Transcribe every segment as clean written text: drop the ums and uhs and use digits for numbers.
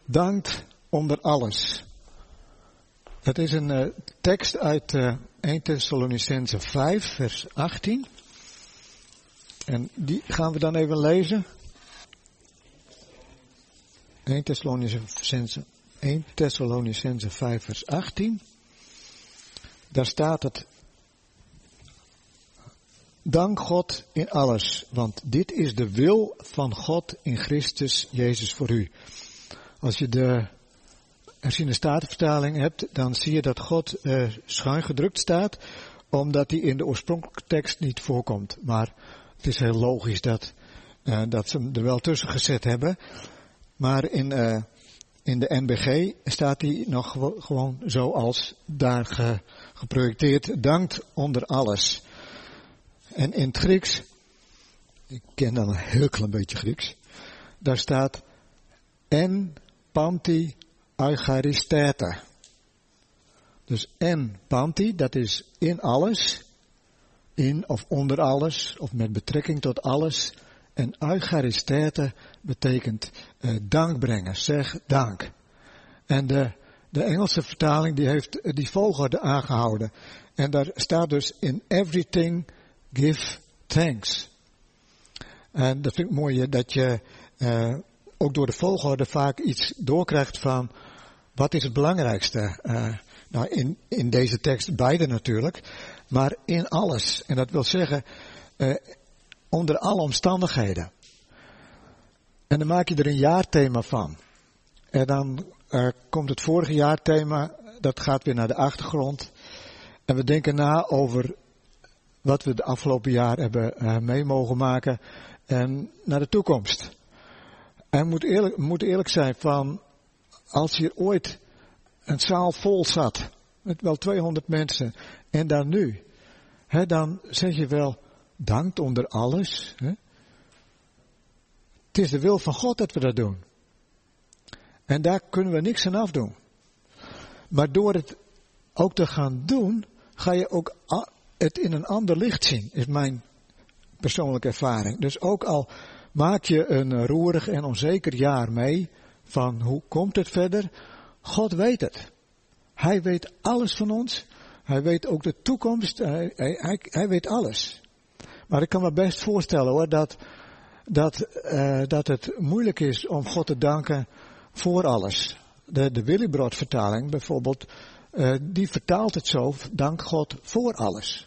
Dankt onder alles. Het is een tekst uit 1 Thessalonicenzen 5, vers 18. En die gaan we dan even lezen. 1 Thessalonicenzen 5, vers 18. Daar staat het. Dank God in alles, want dit is de wil van God in Christus Jezus voor u. Als je de herziene statenvertaling hebt, dan zie je dat God schuin gedrukt staat, omdat die in de oorspronkelijke tekst niet voorkomt. Maar het is heel logisch dat ze hem er wel tussen gezet hebben. Maar in de NBG staat die nog gewoon zoals daar geprojecteerd. Dankt onder alles. En in het Grieks, ik ken dan een heel klein beetje Grieks, daar staat en panti eucharisteta. Dus en panti, dat is in alles, in of onder alles, of met betrekking tot alles. En eucharisteta betekent dank brengen, zeg dank. En de Engelse vertaling die heeft die volgorde aangehouden. En daar staat dus in everything give thanks. En dat vind ik mooi, dat je ook door de volgorde vaak iets doorkrijgt van wat is het belangrijkste. Nou, in deze tekst beide natuurlijk, maar in alles. En dat wil zeggen, onder alle omstandigheden. En dan maak je er een jaarthema van. En dan komt het vorige jaarthema, dat gaat weer naar de achtergrond. En we denken na over wat we de afgelopen jaar hebben mee mogen maken en naar de toekomst. En moet eerlijk zijn van, als hier ooit een zaal vol zat, met wel 200 mensen, en dan nu, dan zeg je wel, dankt onder alles. Het is de wil van God dat we dat doen. En daar kunnen we niks aan afdoen. Maar door het ook te gaan doen, ga je ook het in een ander licht zien, is mijn persoonlijke ervaring. Dus ook al maak je een roerig en onzeker jaar mee, van hoe komt het verder, God weet het. Hij weet alles van ons. Hij weet ook de toekomst. Hij weet alles. Maar ik kan me best voorstellen hoor, dat het moeilijk is om God te danken voor alles. De Willibrord vertaling bijvoorbeeld, die vertaalt het zo, dank God voor alles.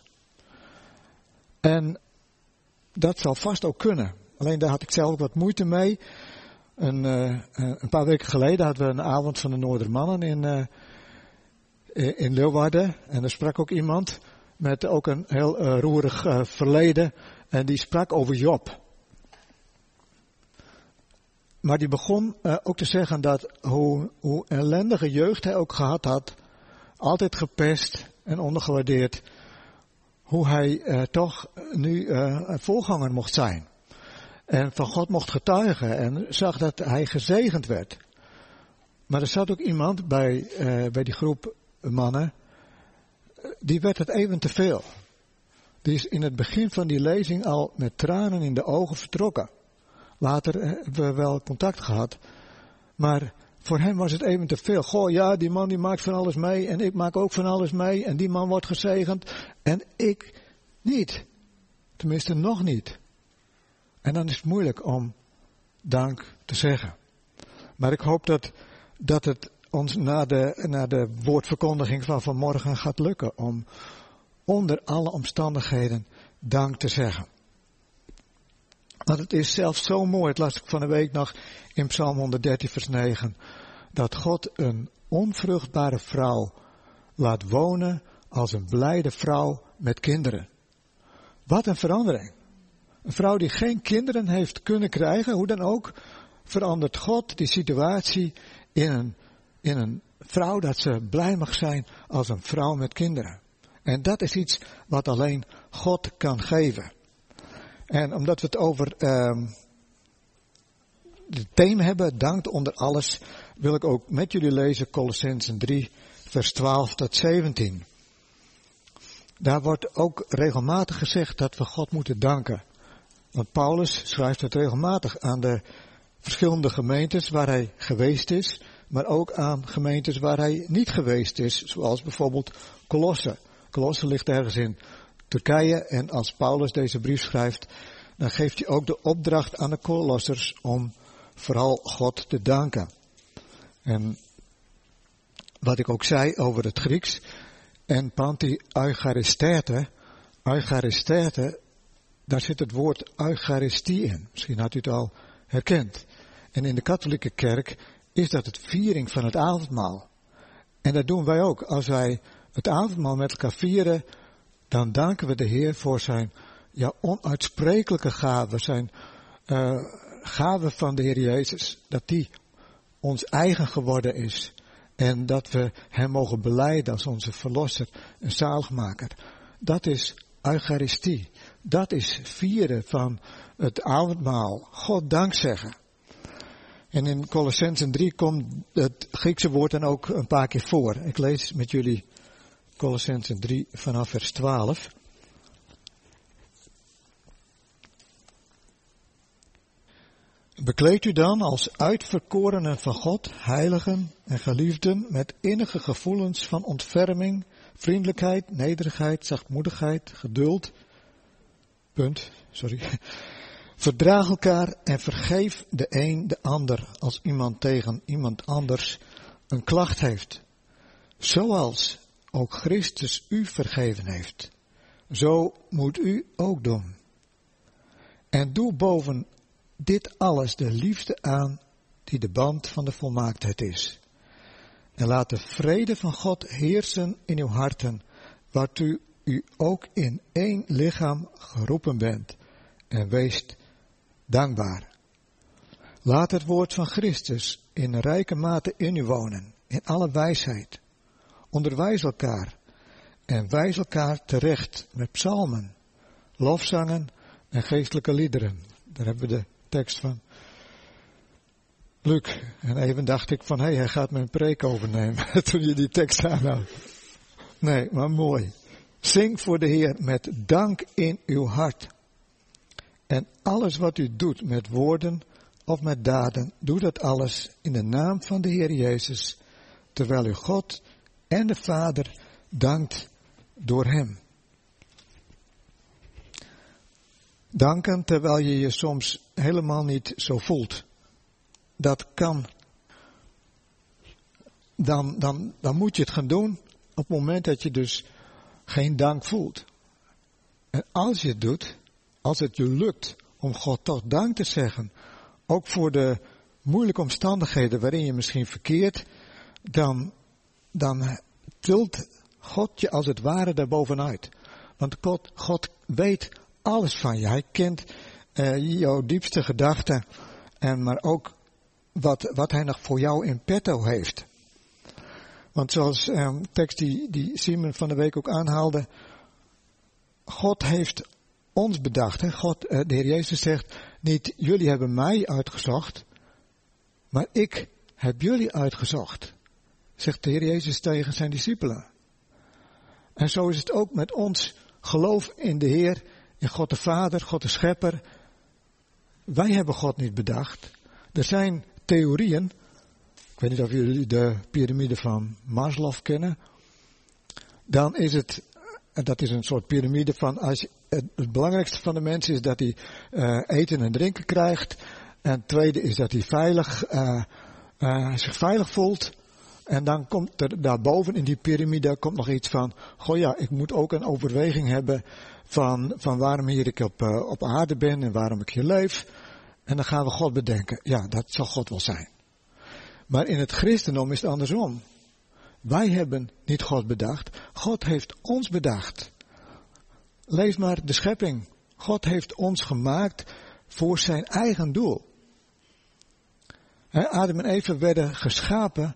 En dat zal vast ook kunnen. Alleen daar had ik zelf wat moeite mee. Een paar weken geleden hadden we een avond van de Noordermannen in Leeuwarden. En daar sprak ook iemand met ook een heel roerig verleden. En die sprak over Job. Maar die begon ook te zeggen dat hoe ellendige jeugd hij ook gehad had, altijd gepest en ondergewaardeerd, hoe hij toch nu een voorganger mocht zijn. En van God mocht getuigen en zag dat hij gezegend werd. Maar er zat ook iemand bij die groep mannen, die werd het even te veel. Die is in het begin van die lezing al met tranen in de ogen vertrokken. Later hebben we wel contact gehad. Maar voor hem was het even te veel. Goh, ja, die man die maakt van alles mee. En ik maak ook van alles mee. En die man wordt gezegend. En ik niet. Tenminste nog niet. En dan is het moeilijk om dank te zeggen. Maar ik hoop dat het ons na de woordverkondiging van vanmorgen gaat lukken. Om onder alle omstandigheden dank te zeggen. Want het is zelfs zo mooi, het las ik van de week nog in Psalm 113 vers 9. Dat God een onvruchtbare vrouw laat wonen als een blijde vrouw met kinderen. Wat een verandering. Een vrouw die geen kinderen heeft kunnen krijgen, hoe dan ook, verandert God die situatie in een vrouw dat ze blij mag zijn als een vrouw met kinderen. En dat is iets wat alleen God kan geven. En omdat we het over het thema hebben, dankt onder alles, wil ik ook met jullie lezen Kolossenzen 3, vers 12 tot 17. Daar wordt ook regelmatig gezegd dat we God moeten danken. Want Paulus schrijft het regelmatig aan de verschillende gemeentes waar hij geweest is. maar ook aan gemeentes waar hij niet geweest is, zoals bijvoorbeeld Colosse. Colosse ligt ergens in Turkije en als Paulus deze brief schrijft, dan geeft hij ook de opdracht aan de Colossers om vooral God te danken. En wat ik ook zei over het Grieks, en panti eucharistete, daar zit het woord eucharistie in. Misschien had u het al herkend. En in de katholieke kerk is dat het viering van het avondmaal. En dat doen wij ook. Als wij het avondmaal met elkaar vieren, dan danken we de Heer voor zijn onuitsprekelijke gave, zijn gave van de Heer Jezus. Dat die ons eigen geworden is. En dat we hem mogen belijden als onze verlosser en zaligmaker. Dat is Eucharistie. Dat is vieren van het avondmaal. God dank zeggen. En in Colossenzen 3 komt het Griekse woord dan ook een paar keer voor. Ik lees met jullie Colossenzen 3 vanaf vers 12. Bekleed u dan als uitverkorenen van God, heiligen en geliefden, met innige gevoelens van ontferming, vriendelijkheid, nederigheid, zachtmoedigheid, geduld. Verdraag elkaar en vergeef de een de ander als iemand tegen iemand anders een klacht heeft. Zoals ook Christus u vergeven heeft. Zo moet u ook doen. En doe boven dit alles de liefde aan die de band van de volmaaktheid is. En laat de vrede van God heersen in uw harten, waartoe u ook in één lichaam geroepen bent. En wees dankbaar. Laat het woord van Christus in rijke mate in u wonen, in alle wijsheid. Onderwijs elkaar en wijs elkaar terecht met psalmen, lofzangen en geestelijke liederen. Daar hebben we de tekst van Luc. En even dacht ik van, hij gaat mijn preek overnemen toen je die tekst aanhoudt. Nee, maar mooi. Zing voor de Heer met dank in uw hart. En alles wat u doet met woorden of met daden, doe dat alles in de naam van de Heer Jezus, terwijl u God en de Vader dankt door hem. Danken terwijl je je soms helemaal niet zo voelt. Dat kan. Dan moet je het gaan doen op het moment dat je dus geen dank voelt. En als je het doet, als het je lukt om God toch dank te zeggen, ook voor de moeilijke omstandigheden waarin je misschien verkeert, dan tilt God je als het ware daarbovenuit. Want God weet alles van je. Hij kent jouw diepste gedachten, maar ook wat hij nog voor jou in petto heeft. Want zoals tekst die Simon van de week ook aanhaalde, God heeft ons bedacht. Hè? De Heer Jezus zegt niet, jullie hebben mij uitgezocht, maar ik heb jullie uitgezocht. Zegt de Heer Jezus tegen zijn discipelen. En zo is het ook met ons geloof in de Heer, in God de Vader, God de Schepper. Wij hebben God niet bedacht. Er zijn theorieën. Ik weet niet of jullie de piramide van Maslow kennen. Dan is het, dat is een soort piramide van, het belangrijkste van de mens is dat hij eten en drinken krijgt. En het tweede is dat hij zich veilig voelt. En dan komt er daarboven in die piramide komt nog iets van, ik moet ook een overweging hebben van waarom hier ik op aarde ben en waarom ik hier leef. En dan gaan we God bedenken. Ja, dat zal God wel zijn. Maar in het christendom is het andersom. Wij hebben niet God bedacht. God heeft ons bedacht. Lees maar de schepping. God heeft ons gemaakt voor zijn eigen doel. Adam en Eva werden geschapen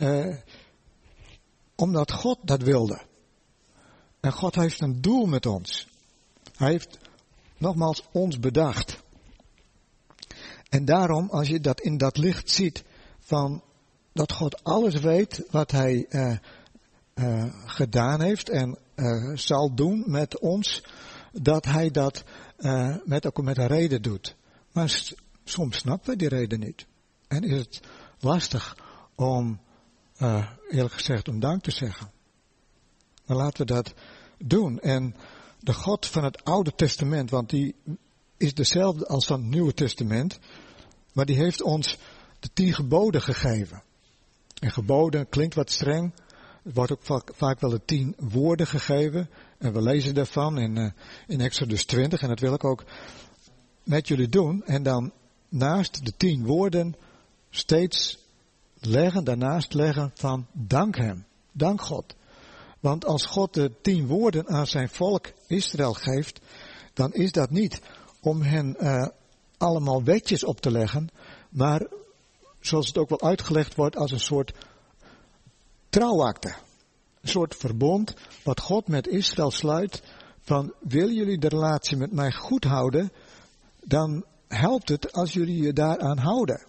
omdat God dat wilde. En God heeft een doel met ons. Hij heeft nogmaals ons bedacht. En daarom, als je dat in dat licht ziet, van dat God alles weet wat hij gedaan heeft en zal doen met ons, dat hij dat ook met een reden doet. Maar soms snappen we die reden niet. En is het lastig om, eerlijk gezegd, om dank te zeggen. Maar laten we dat doen. En de God van het Oude Testament, want die is dezelfde als van het Nieuwe Testament, maar die heeft ons de 10 geboden gegeven. En geboden klinkt wat streng. Er wordt ook vaak wel de 10 woorden gegeven. En we lezen daarvan in Exodus 20. En dat wil ik ook met jullie doen. En dan naast de 10 woorden steeds daarnaast leggen van dank hem. Dank God. Want als God de 10 woorden aan zijn volk Israël geeft, dan is dat niet om hen allemaal wetjes op te leggen, maar zoals het ook wel uitgelegd wordt als een soort trouwakte. Een soort verbond wat God met Israël sluit van willen jullie de relatie met mij goed houden, dan helpt het als jullie je daaraan houden.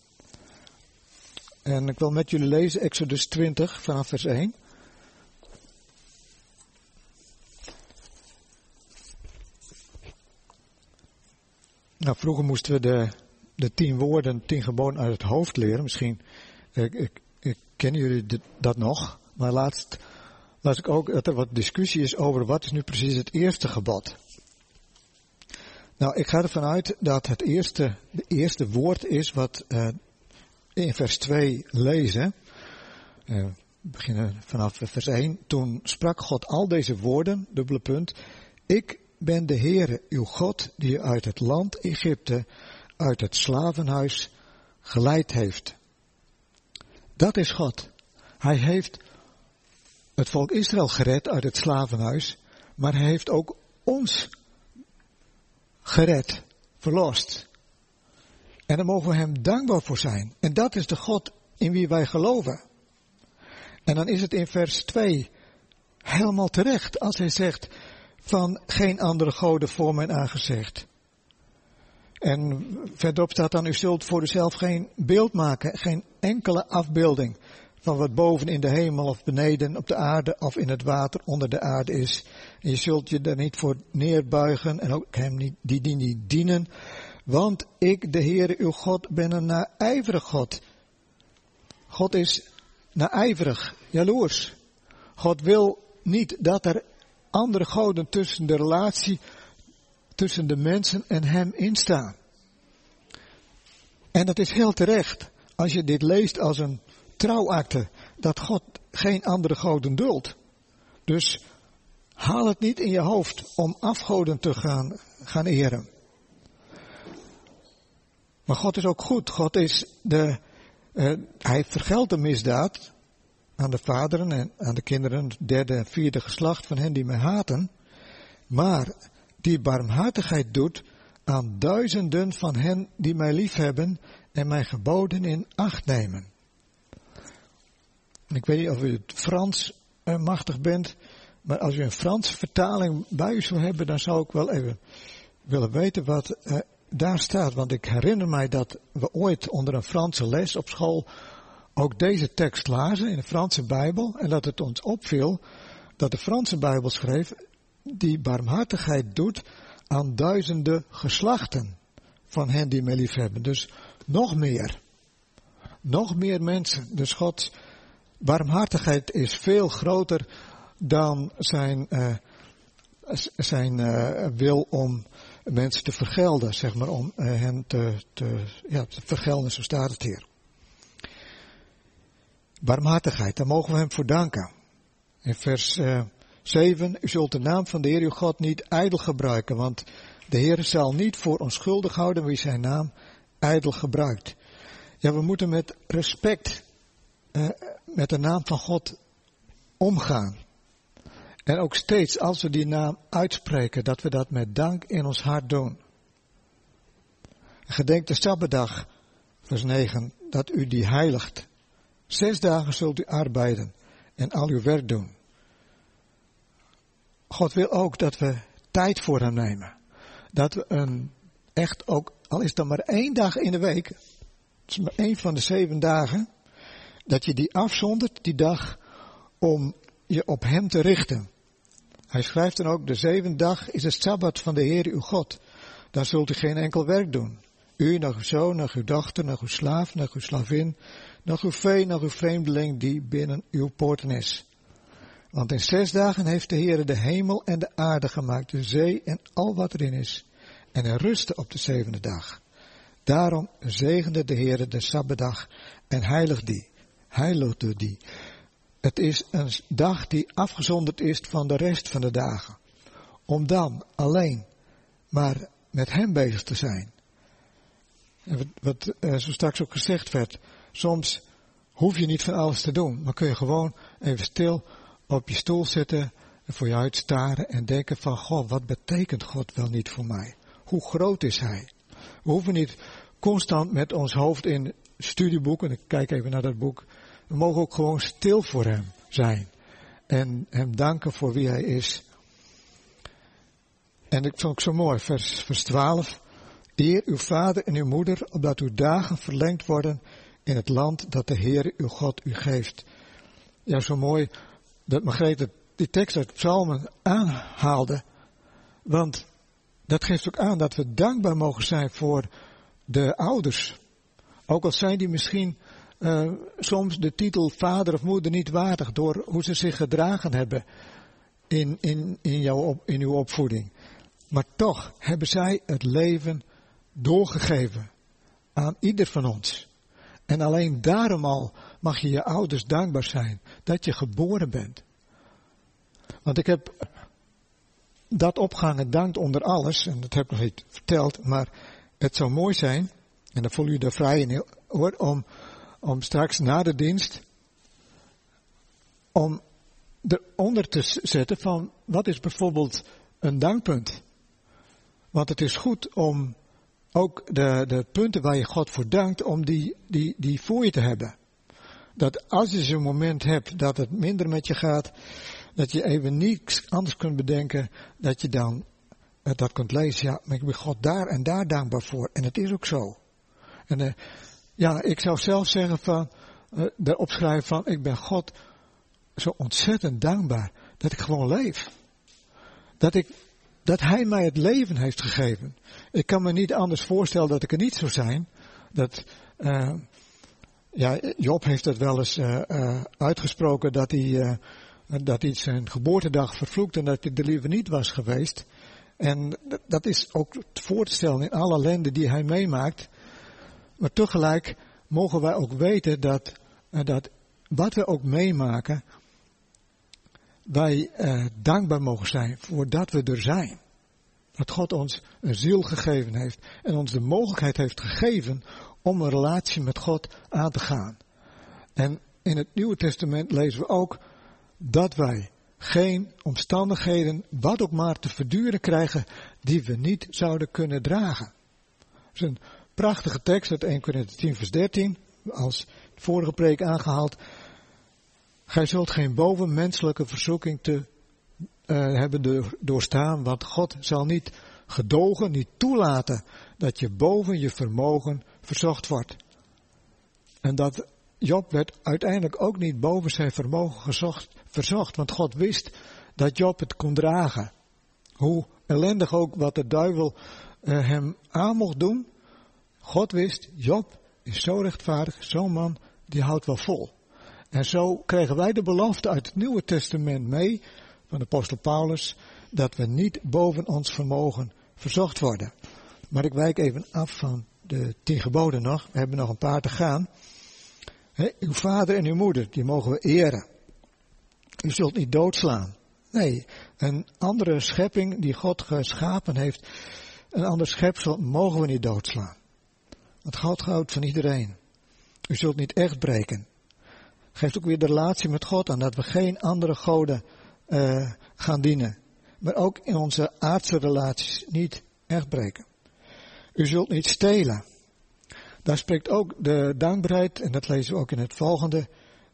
En ik wil met jullie lezen Exodus 20 vanaf vers 1. Nou, vroeger moesten we de 10 woorden, 10 geboden uit het hoofd leren. Misschien kennen jullie dat nog. Maar laatst las ik ook dat er wat discussie is over wat is nu precies het eerste gebod. Nou, ik ga ervan uit dat het eerste woord is wat in vers 2 lezen. We beginnen vanaf vers 1. Toen sprak God al deze woorden, dubbele punt. Ik ben de Heere, uw God, die u uit het land Egypte, uit het slavenhuis geleid heeft. Dat is God. Hij heeft het volk Israël gered uit het slavenhuis, maar hij heeft ook ons gered, verlost. En daar mogen we hem dankbaar voor zijn. En dat is de God in wie wij geloven. En dan is het in vers 2 helemaal terecht als hij zegt van geen andere goden voor mijn aangezicht. En verderop staat dan, u zult voor uzelf geen beeld maken, geen enkele afbeelding van wat boven in de hemel of beneden op de aarde of in het water onder de aarde is. En je zult je daar niet voor neerbuigen en ook hem niet dienen. Want ik, de Heere uw God, ben een naijverig God. God is naijverig, jaloers. God wil niet dat er andere goden tussen de relatie tussen de mensen en hem instaan. En dat is heel terecht als je dit leest als een trouwakte, dat God geen andere goden duldt. Dus haal het niet in je hoofd om afgoden te gaan eren. Maar God is ook goed. God is hij vergeldt de misdaad aan de vaderen en aan de kinderen, het 3e en 4e geslacht van hen die mij haten. Maar die barmhartigheid doet aan duizenden van hen die mij liefhebben en mijn geboden in acht nemen. Ik weet niet of u het Frans machtig bent, maar als u een Franse vertaling bij u zou hebben, dan zou ik wel even willen weten wat daar staat. Want ik herinner mij dat we ooit onder een Franse les op school ook deze tekst lazen in de Franse Bijbel. En dat het ons opviel dat de Franse Bijbel schreef, die barmhartigheid doet aan duizenden geslachten van hen die mij lief hebben. Dus nog meer mensen. Dus Gods barmhartigheid is veel groter dan zijn wil om mensen te vergelden, zeg maar, om hen te vergelden, zo staat het hier. Barmhartigheid, daar mogen we hem voor danken. In vers 7, u zult de naam van de Heer uw God niet ijdel gebruiken, want de Heer zal niet voor onschuldig houden wie zijn naam ijdel gebruikt. Ja, we moeten met respect met de naam van God omgaan. En ook steeds als we die naam uitspreken, dat we dat met dank in ons hart doen. Gedenk de Sabbatdag, vers 9, dat u die heiligt. 6 dagen zult u arbeiden en al uw werk doen. God wil ook dat we tijd voor hem nemen. Dat we echt ook, al is het maar 1 dag in de week, het is maar 1 van de 7 dagen, dat je die afzondert, die dag, om je op hem te richten. Hij schrijft dan ook, de 7e dag is het Sabbat van de Heer uw God. Dan zult u geen enkel werk doen. U, nog uw zoon, nog uw dochter, nog uw slaaf, nog uw slavin, nog uw vee, nog uw vreemdeling die binnen uw poorten is. Want in 6 dagen heeft de Heere de hemel en de aarde gemaakt, de zee en al wat erin is. En hij rustte op de 7e dag. Daarom zegende de Heere de Sabbatdag en heiligde die. Het is een dag die afgezonderd is van de rest van de dagen. Om dan alleen maar met hem bezig te zijn. En wat zo straks ook gezegd werd. Soms hoef je niet van alles te doen. Maar kun je gewoon even stil op je stoel zitten. En voor je uitstaren en denken van, goh, wat betekent God wel niet voor mij? Hoe groot is hij? We hoeven niet constant met ons hoofd in studieboeken. Ik kijk even naar dat boek. We mogen ook gewoon stil voor hem zijn. En hem danken voor wie hij is. En ik vond het zo mooi, vers 12. Eer uw vader en uw moeder, opdat uw dagen verlengd worden in het land dat de Heer uw God u geeft. Ja, zo mooi dat Margrethe die tekst uit Psalmen aanhaalde. Want dat geeft ook aan dat we dankbaar mogen zijn voor de ouders. Ook al zijn die misschien soms de titel vader of moeder niet waardig door hoe ze zich gedragen hebben in uw opvoeding. Maar toch hebben zij het leven doorgegeven aan ieder van ons. En alleen daarom al mag je je ouders dankbaar zijn dat je geboren bent. Want ik heb dat opgehangen dankt onder alles, en dat heb ik nog niet verteld, maar het zou mooi zijn, en dan voel je er vrij in hoor, om straks na de dienst, om eronder te zetten van wat is bijvoorbeeld een dankpunt. Want het is goed om ook de punten waar je God voor dankt, om die voor je te hebben. Dat als je zo'n moment hebt dat het minder met je gaat, dat je even niets anders kunt bedenken, dat je dan dat kunt lezen. Ja, maar ik ben God daar en daar dankbaar voor. En het is ook zo. En ik zou zelf zeggen van, daarop schrijven van, ik ben God zo ontzettend dankbaar dat ik gewoon leef. Dat hij mij het leven heeft gegeven. Ik kan me niet anders voorstellen dat ik er niet zou zijn. Job heeft dat wel eens uitgesproken dat hij zijn geboortedag vervloekt en dat hij er liever niet was geweest. En dat is ook voor te stellen in alle ellende die hij meemaakt. Maar tegelijk mogen wij ook weten dat wat we ook meemaken, wij dankbaar mogen zijn voor dat we er zijn. Dat God ons een ziel gegeven heeft en ons de mogelijkheid heeft gegeven om een relatie met God aan te gaan. En in het Nieuwe Testament lezen we ook dat wij geen omstandigheden, wat ook maar, te verduren krijgen die we niet zouden kunnen dragen. Dat is een prachtige tekst uit 1 Korinthe 10 vers 13, als vorige preek aangehaald. Gij zult geen bovenmenselijke verzoeking te hebben doorstaan, want God zal niet gedogen, niet toelaten dat je boven je vermogen verzocht wordt. En dat Job werd uiteindelijk ook niet boven zijn vermogen verzocht, want God wist dat Job het kon dragen. Hoe ellendig ook wat de duivel hem aan mocht doen, God wist, Job is zo rechtvaardig, zo'n man, die houdt wel vol. En zo krijgen wij de belofte uit het Nieuwe Testament mee, van de apostel Paulus, dat we niet boven ons vermogen verzocht worden. Maar ik wijk even af van de 10 geboden nog, we hebben nog een paar te gaan. Uw vader en uw moeder, die mogen we eren. U zult niet doodslaan. Nee, een andere schepping die God geschapen heeft, een ander schepsel mogen we niet doodslaan. Want God houdt van iedereen. U zult niet echt breken. Geeft ook weer de relatie met God aan, dat we geen andere goden gaan dienen. Maar ook in onze aardse relaties niet echt breken. U zult niet stelen. Daar spreekt ook de dankbaarheid, en dat lezen we ook in het volgende,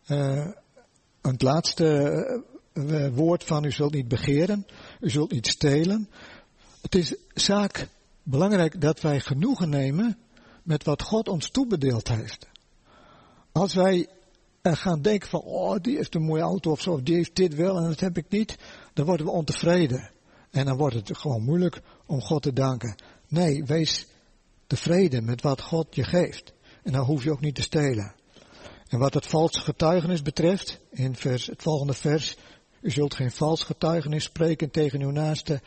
het laatste woord van u zult niet begeren, u zult niet stelen. Het is zaak belangrijk dat wij genoegen nemen met wat God ons toebedeeld heeft. Als wij gaan denken van, oh, die heeft een mooie auto of zo, of die heeft dit wel en dat heb ik niet, dan worden we ontevreden. En dan wordt het gewoon moeilijk om God te danken. Nee, wees tevreden met wat God je geeft. En dan hoef je ook niet te stelen. En wat het valse getuigenis betreft, in het volgende vers, u zult geen vals getuigenis spreken tegen uw naaste.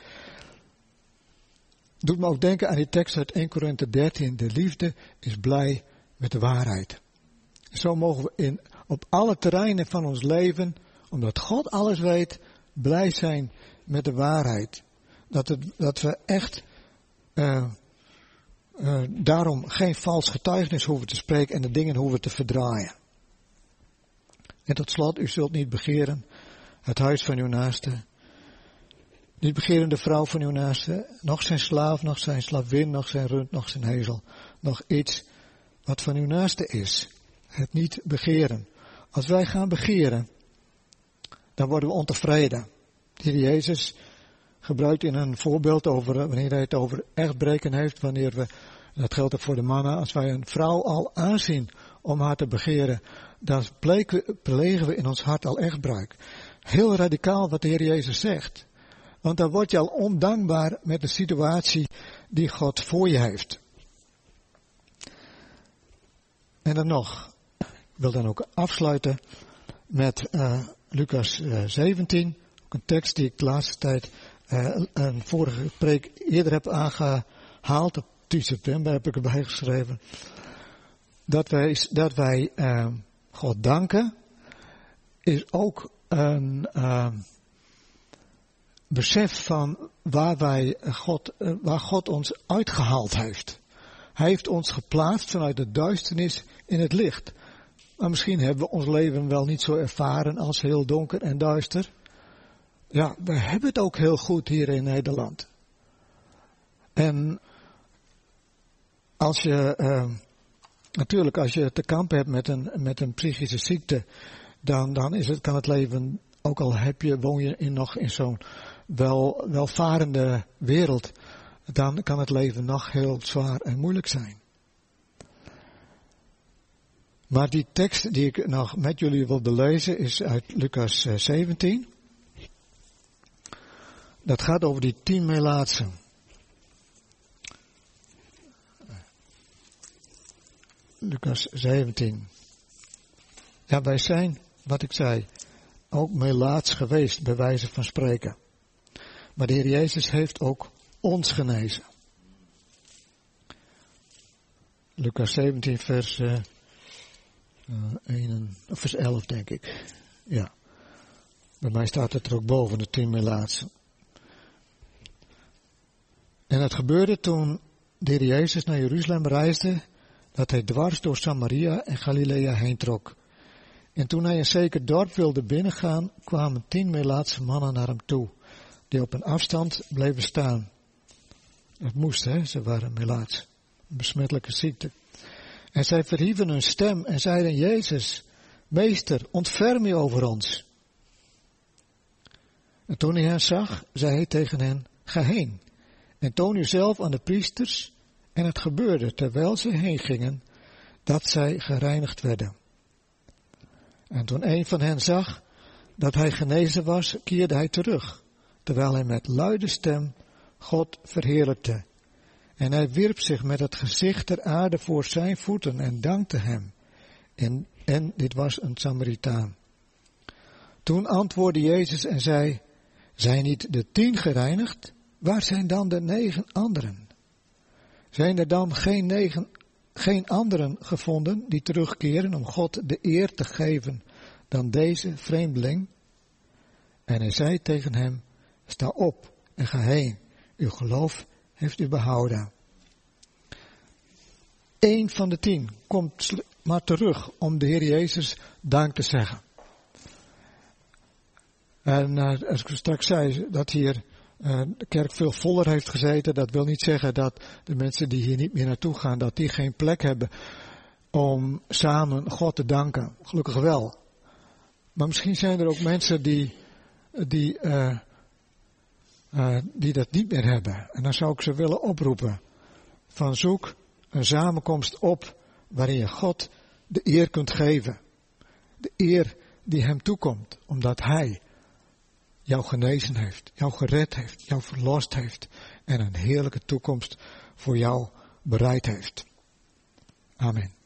Doet me ook denken aan die tekst uit 1 Korinthe 13. De liefde is blij met de waarheid. Zo mogen we op alle terreinen van ons leven, omdat God alles weet, blij zijn met de waarheid. Dat we echt daarom geen vals getuigenis hoeven te spreken en de dingen hoeven te verdraaien. En tot slot, u zult niet begeren het huis van uw naaste. Niet begeren de vrouw van uw naaste, nog zijn slaaf, nog zijn slavin, nog zijn rund, nog zijn ezel. Nog iets wat van uw naaste is. Het niet begeren. Als wij gaan begeren, dan worden we ontevreden. De Heer Jezus gebruikt in een voorbeeld over, wanneer hij het over echtbreken heeft, wanneer we, dat geldt ook voor de mannen, als wij een vrouw al aanzien om haar te begeren, dan plegen we in ons hart al echtbruik. Heel radicaal wat de Heer Jezus zegt. Want dan word je al ondankbaar met de situatie die God voor je heeft. En dan nog, ik wil dan ook afsluiten met Lucas 17. Ook een tekst die ik de laatste tijd een vorige preek eerder heb aangehaald. Op 10 september heb ik erbij geschreven. Dat wij God danken is ook een besef van waar God ons uitgehaald heeft. Hij heeft ons geplaatst vanuit de duisternis in het licht. Maar misschien hebben we ons leven wel niet zo ervaren als heel donker en duister. Ja, we hebben het ook heel goed hier in Nederland. En als je te kampen hebt met een psychische ziekte, dan kan het leven, ook al woon je nog in zo'n welvarende wereld, dan kan het leven nog heel zwaar en moeilijk zijn. Maar die tekst die ik nog met jullie wilde lezen is uit Lucas 17. Dat gaat over die 10 melaatsen. Lucas 17. Ja, wij zijn, wat ik zei, ook melaats geweest, bij wijze van spreken. Maar de Heer Jezus heeft ook ons genezen. Lucas 17 vers 11 denk ik. Ja. Bij mij staat het er ook boven, de 10 melaatsen. En het gebeurde toen de Heer Jezus naar Jeruzalem reisde, dat hij dwars door Samaria en Galilea heen trok. En toen hij een zeker dorp wilde binnengaan, kwamen 10 melaatse mannen naar hem toe, die op een afstand bleven staan. Het moest, ze waren melaats, een besmettelijke ziekte. En zij verhieven hun stem en zeiden, Jezus, Meester, ontferm je over ons. En toen hij hen zag, zei hij tegen hen, ga heen en toon u zelf aan de priesters. En het gebeurde, terwijl ze heen gingen, dat zij gereinigd werden. En toen een van hen zag dat hij genezen was, keerde hij terug, terwijl hij met luide stem God verheerlijkte. En hij wierp zich met het gezicht ter aarde voor zijn voeten en dankte hem. En dit was een Samaritaan. Toen antwoordde Jezus en zei, zijn niet de 10 gereinigd? Waar zijn dan de 9 anderen? Zijn er dan geen anderen gevonden die terugkeren om God de eer te geven dan deze vreemdeling? En hij zei tegen hem, sta op en ga heen, uw geloof heeft u behouden. 1 van de 10 komt maar terug om de Heer Jezus dank te zeggen. En als ik straks zei dat hier de kerk veel voller heeft gezeten, dat wil niet zeggen dat de mensen die hier niet meer naartoe gaan, dat die geen plek hebben om samen God te danken. Gelukkig wel. Maar misschien zijn er ook mensen die dat niet meer hebben. En dan zou ik ze willen oproepen. Van zoek een samenkomst op waarin je God de eer kunt geven. De eer die hem toekomt, omdat hij jou genezen heeft, jou gered heeft, jou verlost heeft en een heerlijke toekomst voor jou bereid heeft. Amen.